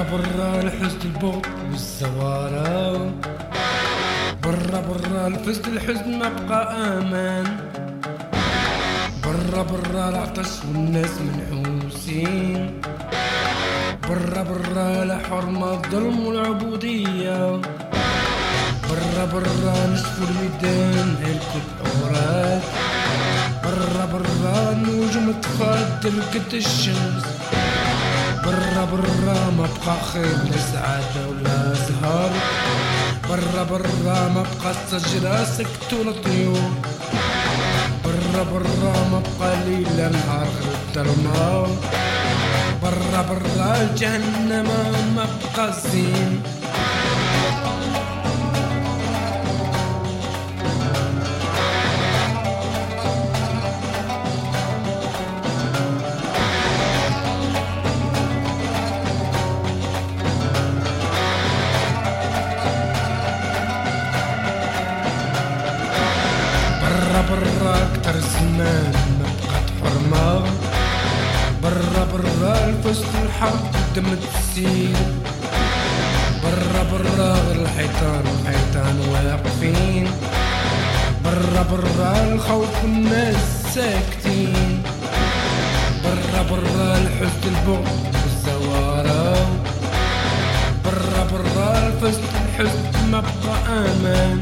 برا الحزن البغض والزوارة، برا الحزن ما بقى امان، برا العطش والناس منحوسين، برا الحرمة الظلم والعبودية، برا نشفوا الميدان هلكوا الحورات، برا النجوم تفضل قد الشمس، برا ما بقى خير لا سعادة ولا زهر، برا ما بقى الشجرة سكتوا الطيور، برا ما بقى ليل نهار غير الظلمة، برا الجهنم ما بقى زين. برا اكتر زمان ما بقات حرمة، برا الفسق الحرب دم تسيل، برا غير الحيطان واقفين، برا الخوف والناس ساكتين، برا الحزن البغض والزوارة، برا الفسق الحزن ما بقى امان،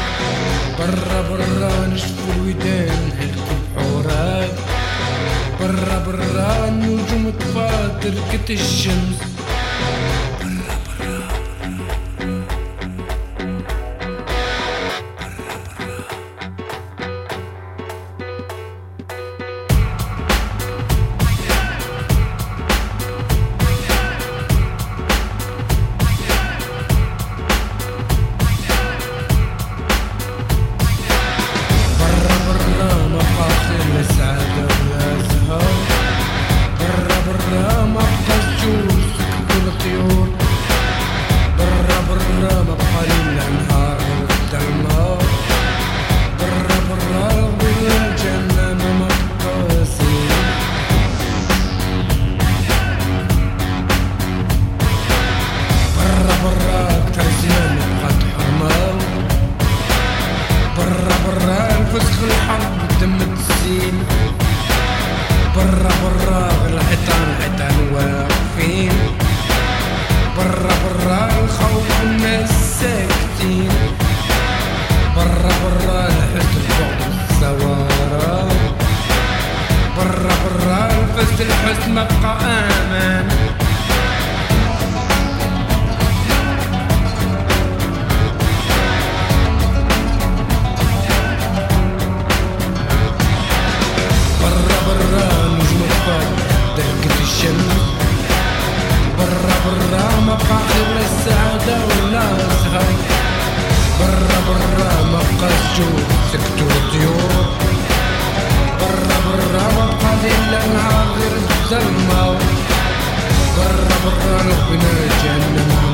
برا نشفوا الودان هلكوا الحورات، برا النجوم تفاضل كت الشمس، فسخ الحرب دم تسيل، برا الحيطان واقفين، برا الخوف والناس ساكتين، برا الحزن البغض والزوارة، برا الفسد الحزن ما بقى امان، برا ما بقى خير لا السعادة ولا الزهر، برا ما بقى الجوع سكتوا الطيور، برا ما بقى ليل نهار غير الظلمة، برا ربنا جهنم